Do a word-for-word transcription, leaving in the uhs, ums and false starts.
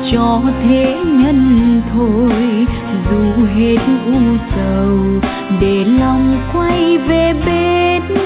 cho thế nhân thôi, dù hết u sầu để lòng quay về bên